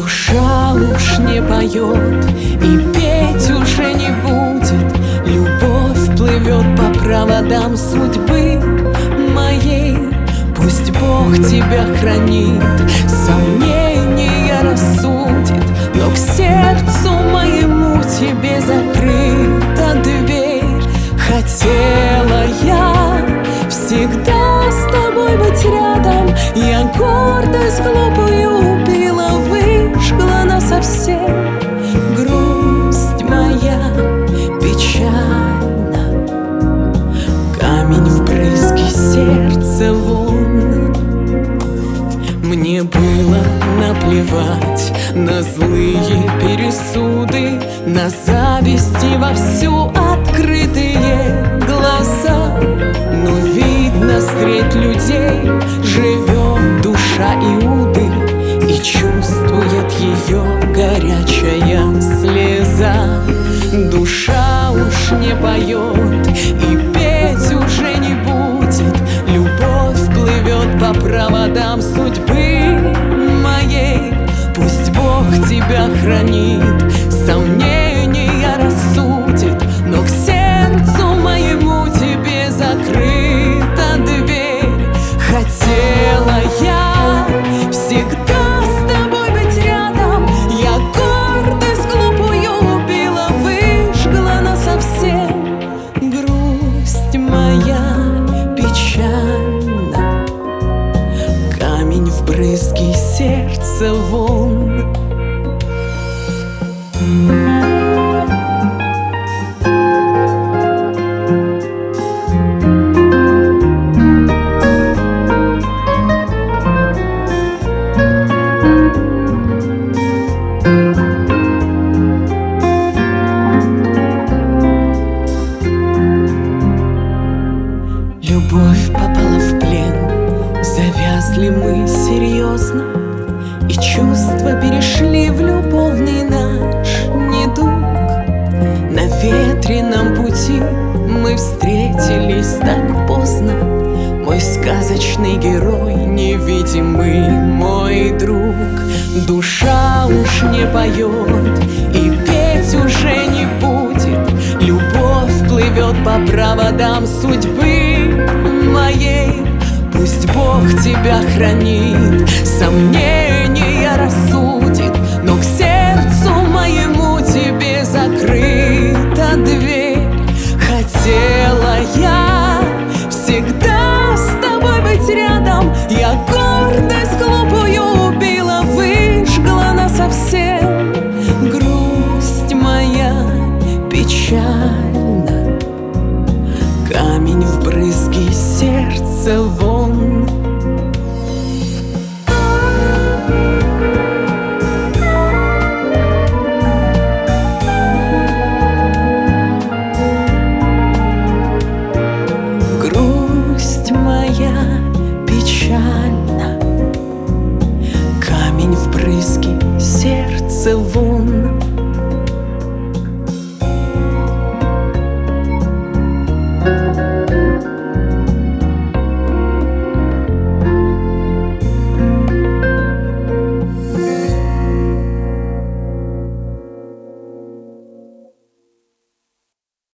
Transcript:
Душа уж не поет и петь уже не будет. Любовь плывет по проводам судьбы моей. Пусть Бог тебя хранит, сомнения рассудит, но к сердцу моему тебе закрыта дверь. Хотела я всегда с тобой быть рядом, я гордость глупую убила, выжгла насовсем. Грусть моя печальна, камень в брызги, сердце вон. Мне было наплевать на злые пересуды, на зависти вовсю открытые глаза. Но видно, средь людей живет душа Иуды, и чувствует ее горячая слеза. Душа уж не поет и петь уже не будет. Любовь плывет по проводам судьбы моей. Пусть Бог тебя хранит, сомнения рассудит, но к сердцу моему тебе закрыта дверь. Хотела я всегда с тобой быть рядом, я гордость глупую убила, выжгла насовсем. Грусть моя печальна, камень в брызги, сердце вон. Любовь попала в плен, завязли мы серьезно, и чувства перешли в любовный наш недуг. На ветреном пути мы встретились так поздно, мой сказочный герой, невидимый мой друг. Душа уж не поет и петь уже не будет. Любовь плывет по проводам судьбы моей. Пусть Бог тебя хранит, сомнения рассудит, но к сердцу моему тебе закрыта дверь. Хотела я всегда с тобой быть рядом, я гордость глупую убила, выжгла насовсем. Грусть моя печальна, камень в брызги, сердце